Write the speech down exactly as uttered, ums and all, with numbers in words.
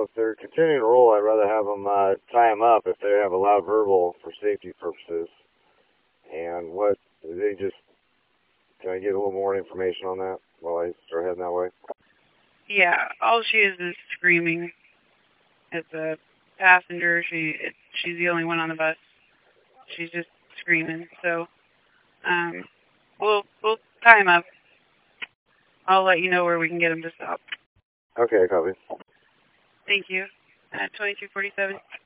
if they're continuing to roll, I'd rather have them uh, tie them up if they have a loud verbal for safety purposes. And what, they just, can I get a little more information on that while I start heading that way? Yeah, all she is is screaming. As a passenger, she it, she's the only one on the bus. She's just screaming. So, um, we'll we'll tie him up. I'll let you know where we can get him to stop. Okay, copy. Thank you. Uh, twenty-two forty-seven.